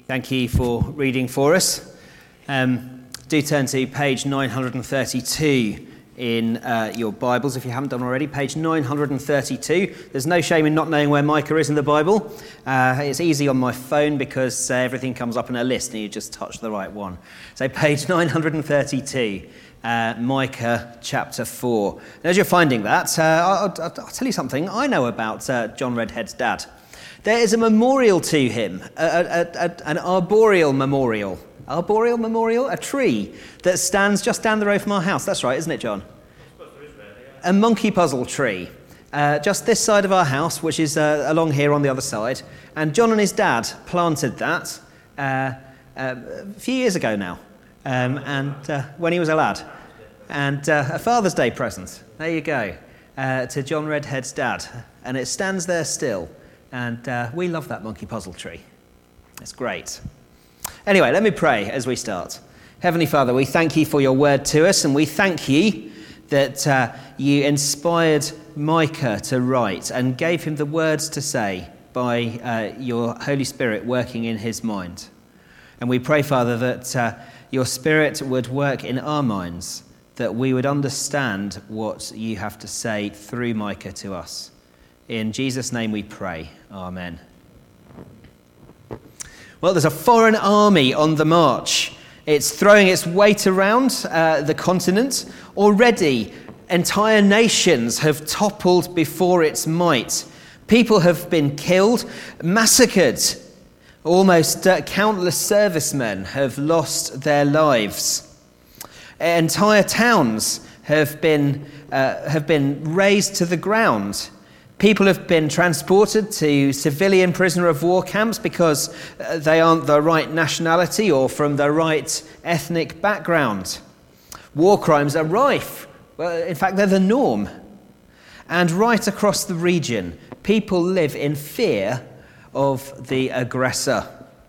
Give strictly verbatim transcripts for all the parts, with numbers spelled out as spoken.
Thank you for reading for us. Um, do turn to page nine thirty-two in uh, your Bibles, if you haven't done already. Page nine thirty-two. There's no shame in not knowing where Micah is in the Bible. Uh, it's easy on my phone because uh, everything comes up in a list and you just touch the right one. So page nine thirty-two, uh, Micah chapter four. And as you're finding that, uh, I'll, I'll, I'll tell you something I know about uh, John Redhead's dad. There is a memorial to him, a, a, a, an arboreal memorial. Arboreal memorial? A tree that stands just down the road from our house. That's right, isn't it, John? A monkey puzzle tree. Uh, just this side of our house, which is uh, along here on the other side. And John and his dad planted that uh, uh, a few years ago now, um, and uh, when he was a lad. And uh, a Father's Day present, there you go, uh, to John Redhead's dad. And it stands there still. And uh, we love that monkey puzzle tree. It's great. Anyway, let me pray as we start. Heavenly Father, we thank you for your word to us, and we thank you that uh, you inspired Micah to write and gave him the words to say by uh, your Holy Spirit working in his mind. And we pray, Father, that uh, your Spirit would work in our minds, that we would understand what you have to say through Micah to us. In Jesus' name we pray. Amen. Well, there's a foreign army on the march. It's throwing its weight around uh, the continent. Already, entire nations have toppled before its might. People have been killed, massacred. Almost uh, countless servicemen have lost their lives. Entire towns have been uh, have been razed to the ground. People have been transported to civilian prisoner of war camps because they aren't the right nationality or from the right ethnic background. War crimes are rife. Well, in fact, they're the norm. And right across the region, people live in fear of the aggressor.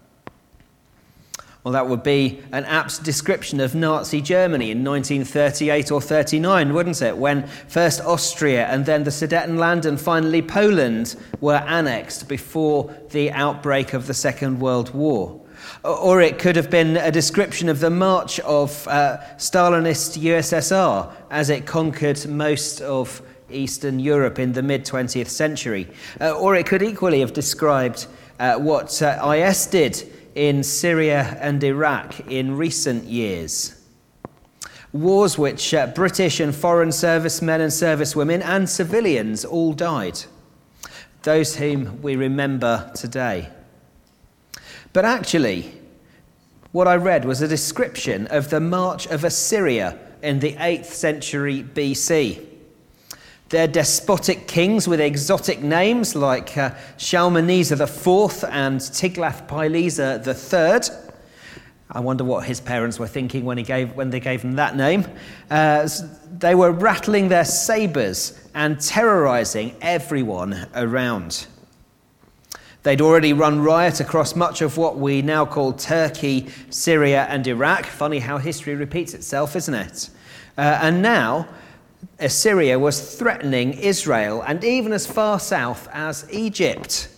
Well, that would be an apt description of Nazi Germany in nineteen thirty-eight or thirty-nine, wouldn't it? When first Austria and then the Sudetenland and finally Poland were annexed before the outbreak of the Second World War. Or it could have been a description of the march of uh, Stalinist U S S R as it conquered most of Eastern Europe in the mid-twentieth century. Uh, or it could equally have described uh, what uh, I S did in Syria and Iraq in recent years. Wars which uh, British and foreign servicemen and servicewomen and civilians all died. Those whom we remember today. But actually, what I read was a description of the march of Assyria in the eighth century B C. They're despotic kings with exotic names like uh, Shalmaneser the fourth and Tiglath-Pileser the third. I wonder what his parents were thinking when he gave when they gave him that name. Uh, they were rattling their sabres and terrorizing everyone around. They'd already run riot across much of what we now call Turkey, Syria and Iraq. Funny how history repeats itself, isn't it? Uh, and now Assyria was threatening Israel and even as far south as Egypt.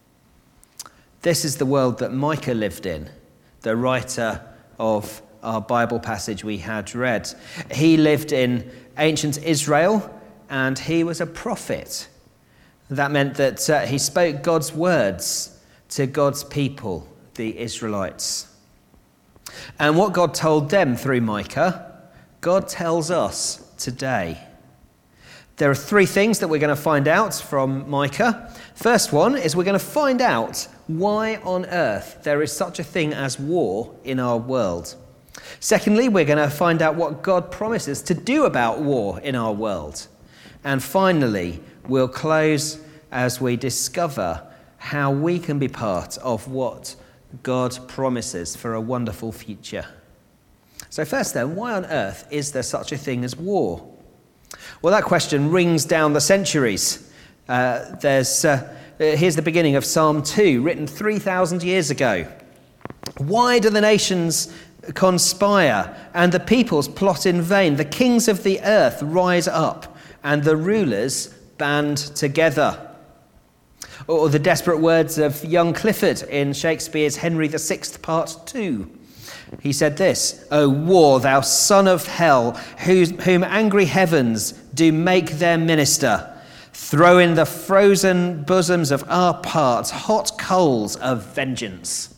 This is the world that Micah lived in, the writer of our Bible passage we had read. He lived in ancient Israel and he was a prophet. That meant that uh, he spoke God's words to God's people, the Israelites. And what God told them through Micah, God tells us today. There are three things that we're going to find out from Micah. First one is we're going to find out why on earth there is such a thing as war in our world. Secondly, we're going to find out what God promises to do about war in our world. And finally, we'll close as we discover how we can be part of what God promises for a wonderful future. So first then, why on earth is there such a thing as war? Well, that question rings down the centuries. Uh, there's uh, here's the beginning of Psalm two, written three thousand years ago. Why do the nations conspire and the peoples plot in vain? The kings of the earth rise up and the rulers band together. Or the desperate words of young Clifford in Shakespeare's Henry the Sixth, Part Two. He said this, "O war, thou son of hell, whose, whom angry heavens do make their minister, throw in the frozen bosoms of our parts hot coals of vengeance."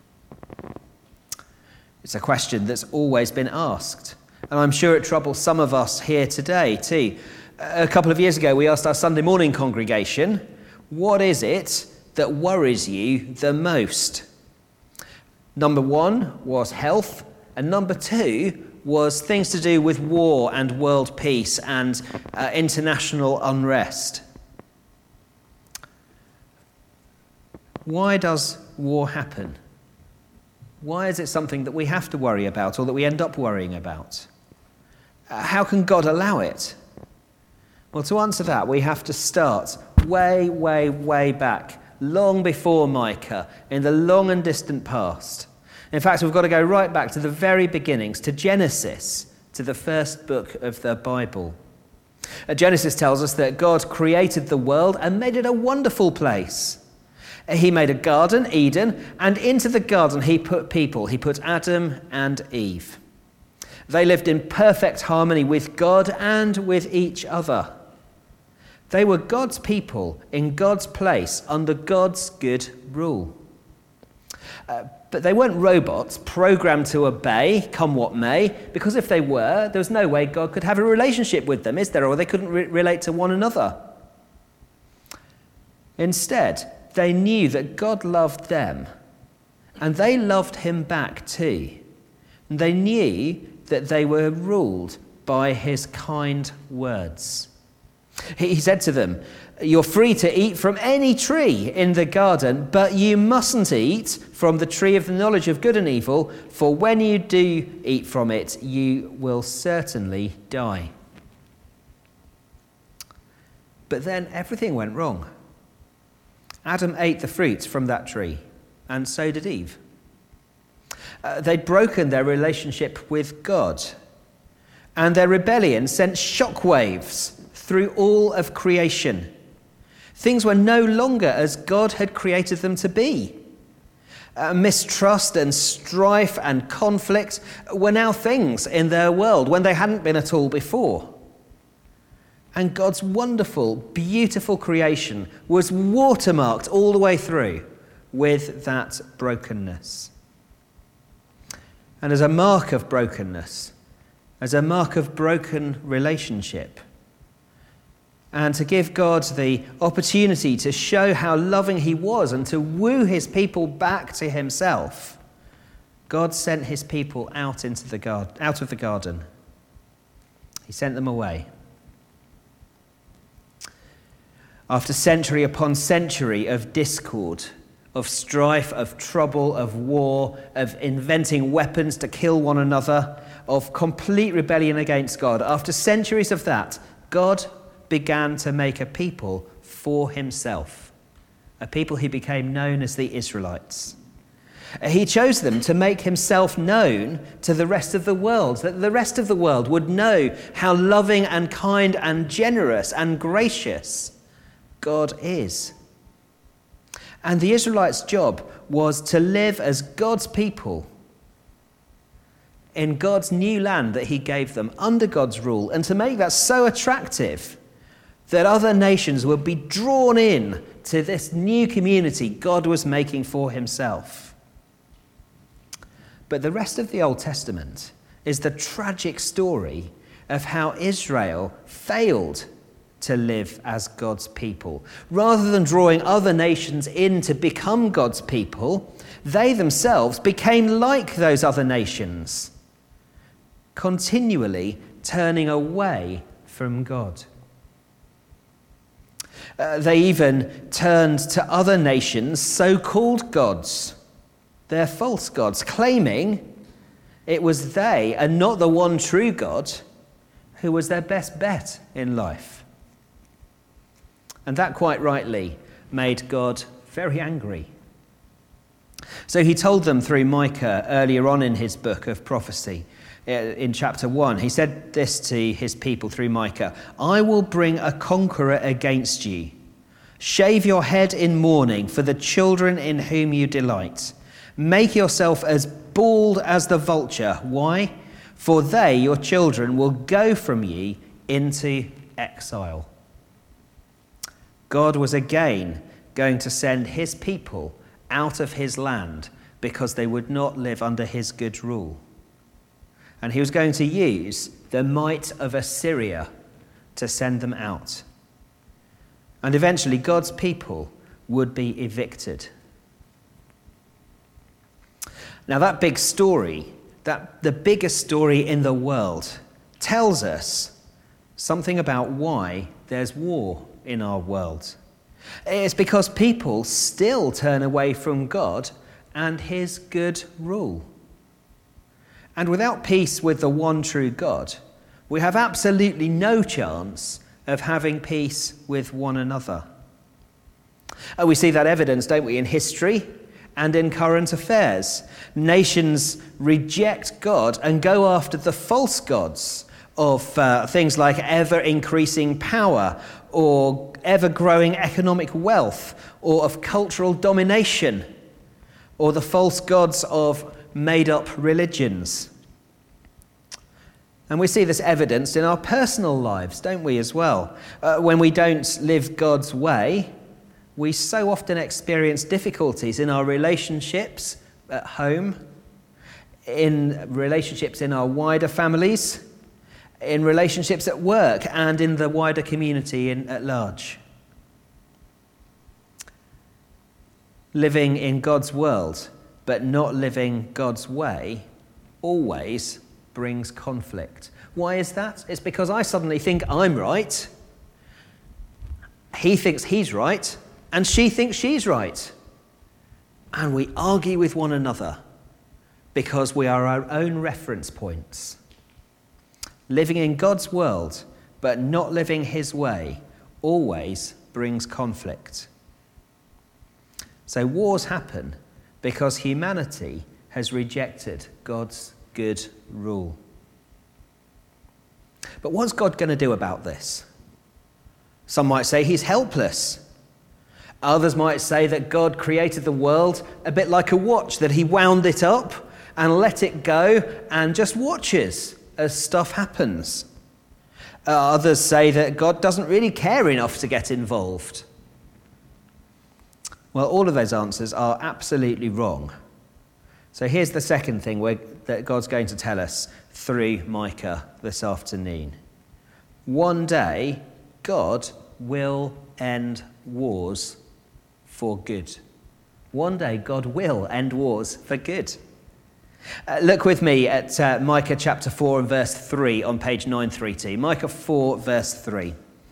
It's a question that's always been asked, and I'm sure it troubles some of us here today too. A couple of years ago, we asked our Sunday morning congregation, what is it that worries you the most? Number one was health, and number two was things to do with war and world peace and uh, international unrest. Why does war happen? Why is it something that we have to worry about or that we end up worrying about? Uh, how can God allow it? Well, to answer that, we have to start way, way, way back, long before Micah, in the long and distant past. In fact, we've got to go right back to the very beginnings, to Genesis, to the first book of the Bible. Uh, Genesis tells us that God created the world and made it a wonderful place. He made a garden, Eden, and into the garden he put people. He put Adam and Eve. They lived in perfect harmony with God and with each other. They were God's people in God's place under God's good rule. Uh, but they weren't robots programmed to obey, come what may, because if they were, there was no way God could have a relationship with them, is there? Or they couldn't re- relate to one another. Instead, they knew that God loved them, and they loved him back too. And they knew that they were ruled by his kind words. He said to them, "You're free to eat from any tree in the garden, but you mustn't eat from the tree of the knowledge of good and evil, for when you do eat from it, you will certainly die." But then everything went wrong. Adam ate the fruit from that tree, and so did Eve. Uh, they'd broken their relationship with God, and their rebellion sent shockwaves through all of creation. Things were no longer as God had created them to be. Uh, mistrust and strife and conflict were now things in their world when they hadn't been at all before. And God's wonderful, beautiful creation was watermarked all the way through with that brokenness. And as a mark of brokenness, as a mark of broken relationship, and to give God the opportunity to show how loving he was and to woo his people back to himself, God sent his people out into the garden, out of the garden. He sent them away. After century upon century of discord, of strife, of trouble, of war, of inventing weapons to kill one another, of complete rebellion against God, after centuries of that, God began to make a people for himself, a people who became known as the Israelites. He chose them to make himself known to the rest of the world, that the rest of the world would know how loving and kind and generous and gracious God is. And the Israelites' job was to live as God's people in God's new land that he gave them under God's rule, and to make that so attractive that other nations would be drawn in to this new community God was making for himself. But the rest of the Old Testament is the tragic story of how Israel failed to live as God's people. Rather than drawing other nations in to become God's people, they themselves became like those other nations, continually turning away from God. Uh, they even turned to other nations, so-called gods, their false gods, claiming it was they and not the one true God who was their best bet in life. And that quite rightly made God very angry. So he told them through Micah earlier on in his book of prophecy, in chapter one, he said this to his people through Micah: "I will bring a conqueror against you, Shave your head in mourning for the children in whom you delight. Make yourself as bald as the vulture. Why? For they, your children, will go from ye into exile. God was again going to send his people out of his land because they would not live under his good rule. And he was going to use the might of Assyria to send them out. And eventually God's people would be evicted. Now that big story, that the biggest story in the world, tells us something about why there's war in our world. It's because people still turn away from God and his good rule. And without peace with the one true God, we have absolutely no chance of having peace with one another. And we see that evidence, don't we, in history and in current affairs. Nations reject God and go after the false gods of uh, things like ever-increasing power or ever-growing economic wealth or of cultural domination or the false gods of made-up religions. And we see this evidenced in our personal lives, don't we, as well? Uh, when we don't live God's way, we so often experience difficulties in our relationships at home, in relationships in our wider families, in relationships at work, and in the wider community in, at large. Living in God's world, but not living God's way, always brings conflict. Why is that? It's because I suddenly think I'm right, he thinks he's right, and she thinks she's right. And we argue with one another because we are our own reference points. Living in God's world, but not living his way, always brings conflict. So wars happen because humanity has rejected God's good rule. But what's God going to do about this? Some might say he's helpless. Others might say that God created the world a bit like a watch, that he wound it up and let it go and just watches as stuff happens. Uh, others say that God doesn't really care enough to get involved. Well, all of those answers are absolutely wrong. So here's the second thing we're, that God's going to tell us through Micah this afternoon. One day, God will end wars for good. One day, God will end wars for good. Uh, look with me at uh, Micah chapter four and verse three on page nine thirty. Micah four, verse three.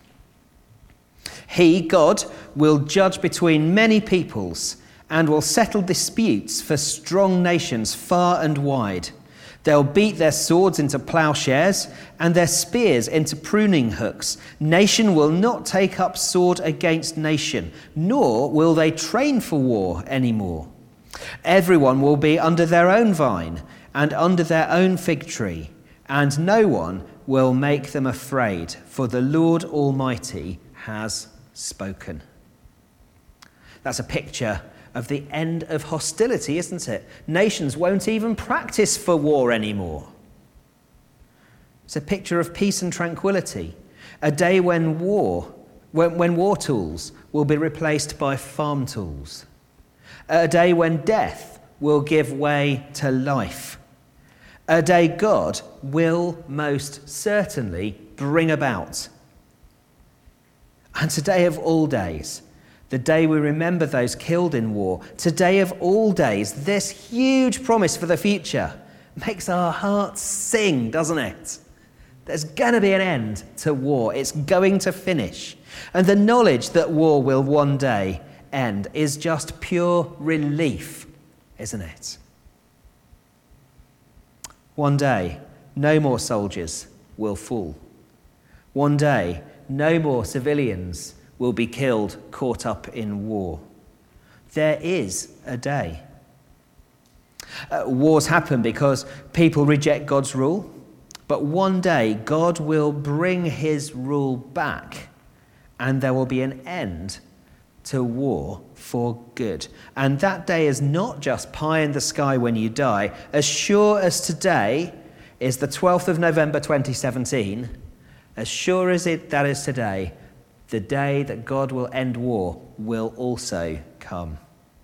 He, God, will judge between many peoples and will settle disputes for strong nations far and wide. They'll beat their swords into plowshares and their spears into pruning hooks. Nation will not take up sword against nation, nor will they train for war anymore. Everyone will be under their own vine and under their own fig tree, and no one will make them afraid, for the Lord Almighty has spoken. That's a picture of the end of hostility, isn't it? Nations won't even practice for war anymore. It's a picture of peace and tranquility, a day when war, when, when war tools will be replaced by farm tools, a day when death will give way to life, a day God will most certainly bring about. And today of all days, the day we remember those killed in war, today of all days, this huge promise for the future makes our hearts sing, doesn't it? There's going to be an end to war. It's going to finish. And the knowledge that war will one day end is just pure relief, isn't it? One day, no more soldiers will fall. One day, no more civilians will be killed, caught up in war. There is a day. Uh, wars happen because people reject God's rule, but one day God will bring his rule back and there will be an end to war for good. And that day is not just pie in the sky when you die. As sure as today is the twelfth of November twenty seventeen, as sure as it that is today, the day that God will end war will also come.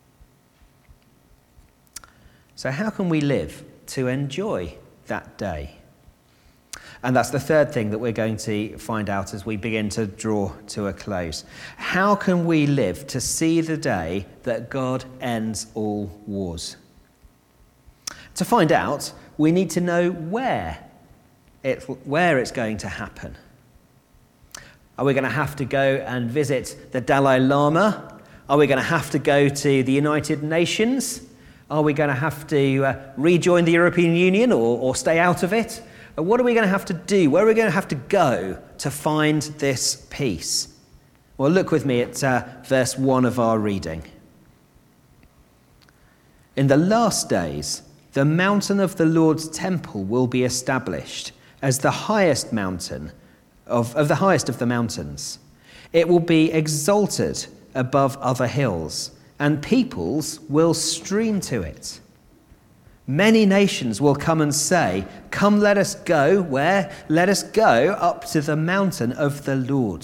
So how can we live to enjoy that day? And that's the third thing that we're going to find out as we begin to draw to a close. How can we live to see the day that God ends all wars? To find out, we need to know where, it, where it's going to happen. Are we going to have to go and visit the Dalai Lama? Are we going to have to go to the United Nations? Are we going to have to uh, rejoin the European Union or, or stay out of it? What are we going to have to do? Where are we going to have to go to find this peace? Well, look with me at uh, verse one of our reading. In the last days, the mountain of the Lord's temple will be established as the highest mountain of, of the highest of the mountains. It will be exalted above other hills, and peoples will stream to it. Many nations will come and say, "Come, let us go." Where? Let us go up to the mountain of the Lord.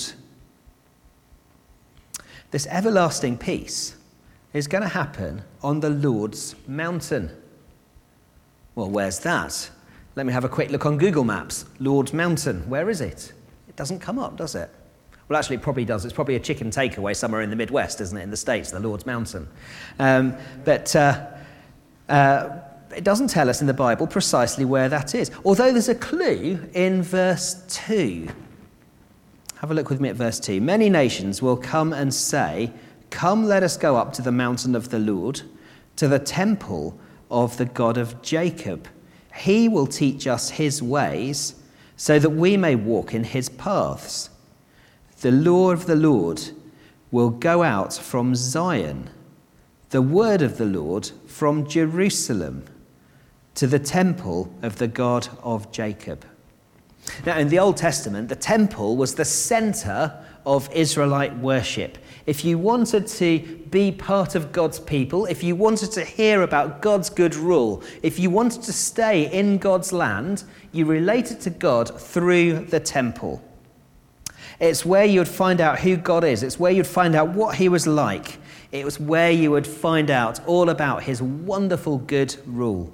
This everlasting peace is going to happen on the Lord's mountain. Well, where's that? Let me have a quick look on Google Maps. Lord's Mountain. Where is it? It doesn't come up, does it? Well, actually, it probably does. It's probably a chicken takeaway somewhere in the Midwest, isn't it? In the States, the Lord's Mountain. Um, but... Uh, uh, It doesn't tell us in the Bible precisely where that is, although there's a clue in verse two. Have a look with me at verse two. Many nations will come and say, "Come, let us go up to the mountain of the Lord, to the temple of the God of Jacob. He will teach us his ways, so that we may walk in his paths. The law of the Lord will go out from Zion, the word of the Lord from Jerusalem, to the temple of the God of Jacob." Now, in the Old Testament, the temple was the center of Israelite worship. If you wanted to be part of God's people, if you wanted to hear about God's good rule, if you wanted to stay in God's land, you related to God through the temple. It's where you would find out who God is. It's where you'd find out what he was like. It was where you would find out all about his wonderful good rule.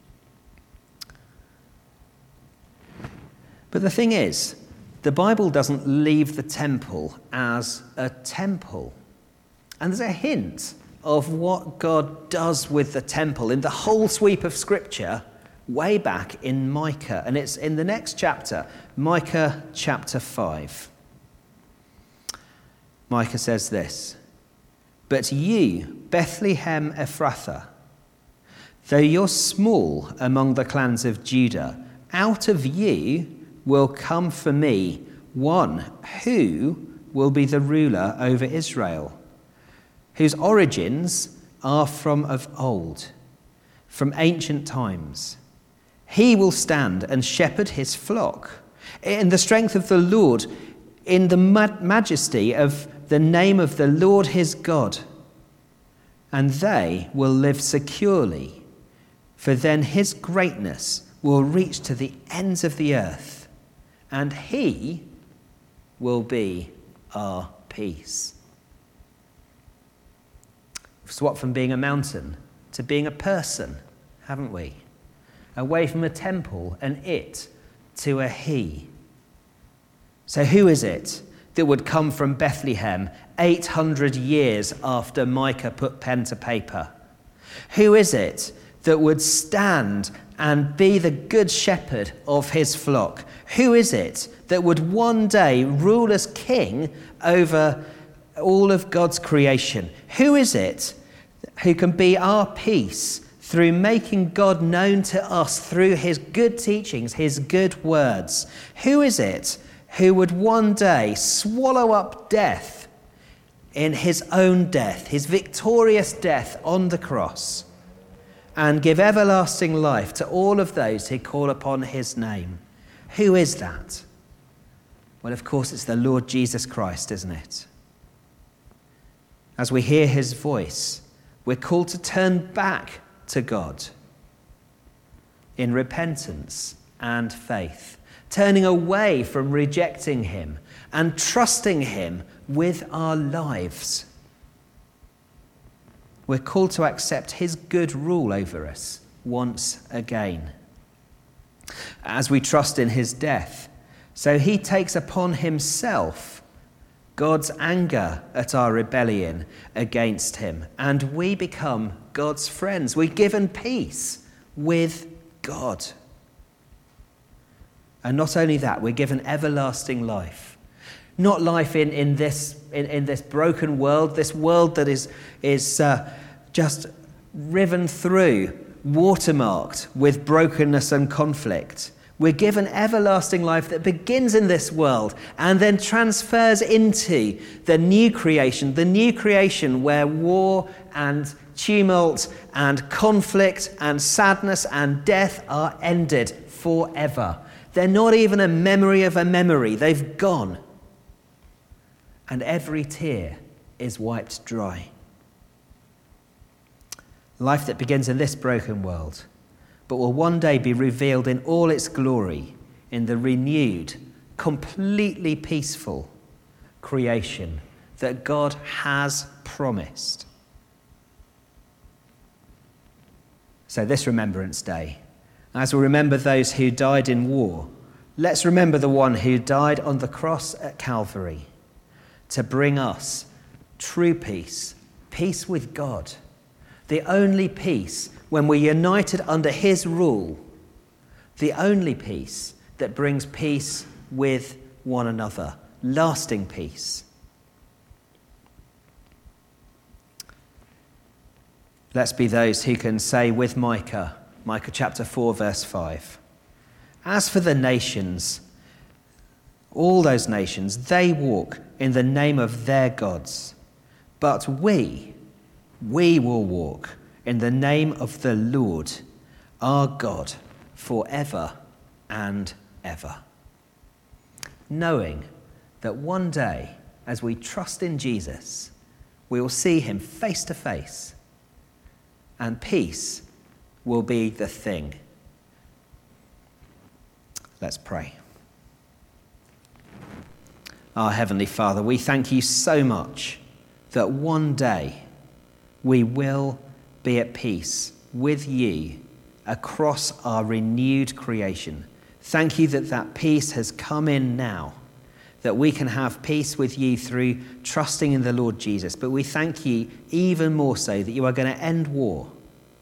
But the thing is, the Bible doesn't leave the temple as a temple. And there's a hint of what God does with the temple in the whole sweep of Scripture way back in Micah. And it's in the next chapter, Micah chapter five. Micah says this, "But you, Bethlehem Ephrathah, though you're small among the clans of Judah, out of you will come for me one who will be the ruler over Israel, whose origins are from of old, from ancient times. He will stand and shepherd his flock in the strength of the Lord, in the majesty of the name of the Lord his God. And they will live securely, for then his greatness will reach to the ends of the earth, and he will be our peace." We've swapped from being a mountain to being a person, haven't we? Away from a temple and it to a he. So who is it that would come from Bethlehem eight hundred years after Micah put pen to paper? Who is it that would stand and be the good shepherd of his flock? Who is it that would one day rule as king over all of God's creation? Who is it who can be our peace through making God known to us through his good teachings, his good words? Who is it who would one day swallow up death in his own death, his victorious death on the cross, and give everlasting life to all of those who call upon his name? Who is that? Well, of course, it's the Lord Jesus Christ, isn't it? as we hear his voice, we're called to turn back to God in repentance and faith, turning away from rejecting him and trusting him with our lives. We're called to accept his good rule over us once again, as we trust in his death. So he takes upon himself God's anger at our rebellion against him, and we become God's friends. We're given peace with God. And not only that, we're given everlasting life. Not life in, in, this, in, in this broken world, this world that is, is uh, just riven through, watermarked with brokenness and conflict. We're given everlasting life that begins in this world and then transfers into the new creation, the new creation where war and tumult and conflict and sadness and death are ended forever. They're not even a memory of a memory. They've gone. And every tear is wiped dry. Life that begins in this broken world, but will one day be revealed in all its glory in the renewed, completely peaceful creation that God has promised. So this Remembrance Day, as we remember those who died in war, let's remember the one who died on the cross at Calvary to bring us true peace, peace with God, the only peace when we're united under his rule, the only peace that brings peace with one another, lasting peace. Let's be those who can say with Micah, Micah chapter four, verse five, as for the nations, all those nations, they walk in the name of their gods, but we, we will walk in the name of the Lord, our God, forever and ever. Knowing that one day, as we trust in Jesus, we will see him face to face, and peace will be the thing. Let's pray. Our Heavenly Father, we thank you so much that one day we will be at peace with you across our renewed creation. Thank you that that peace has come in now, that we can have peace with you through trusting in the Lord Jesus. But we thank you even more so that you are going to end war.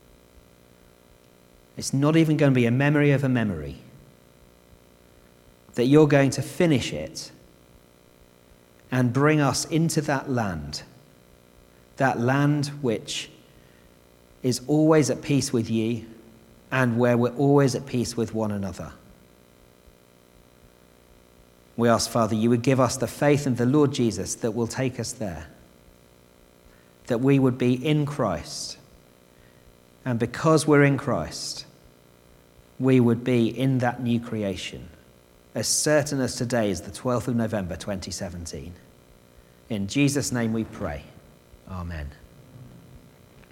It's not even going to be a memory of a memory. That you're going to finish it and bring us into that land, that land which is always at peace with you and where we're always at peace with one another. We ask, Father, you would give us the faith in the Lord Jesus that will take us there, that we would be in Christ, and because we're in Christ, we would be in that new creation, as certain as today is the twelfth of November twenty seventeen. In Jesus' name we pray. Amen.